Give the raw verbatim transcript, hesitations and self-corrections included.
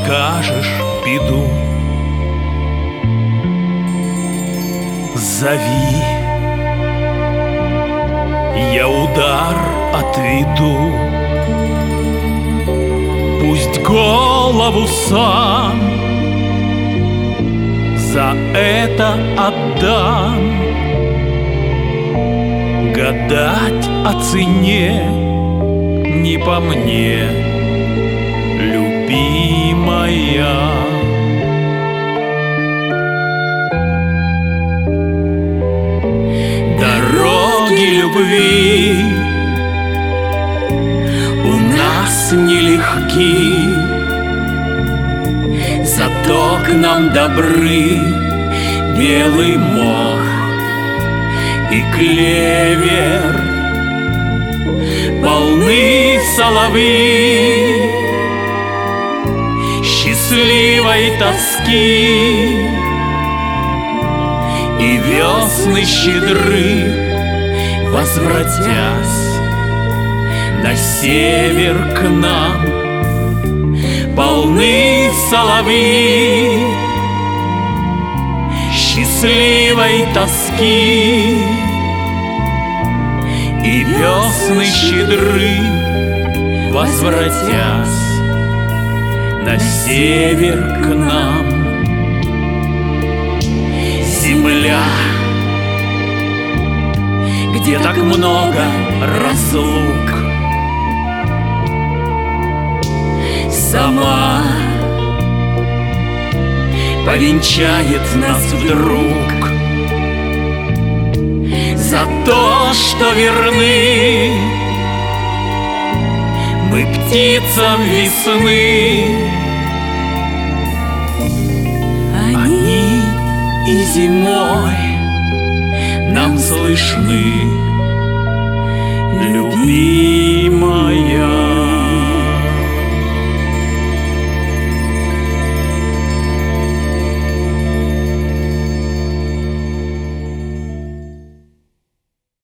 скажешь беду, зови, я удар отведу. Пусть голову сам за это отдам. Гадать о цене не по мне, любимая. Дороги любви у нас нелегки, зато к нам добры белый мох и клевер. Полны соловьи счастливой тоски, и весны щедры, возвратясь на север к нам. Полны соловьи счастливой тоски, и весны щедры, возвратясь на север к нам. Земля, где так много разлук, сама повенчает нас вдруг за то, что верны мы птицам весны. Они и зимой нам слышны, любимая.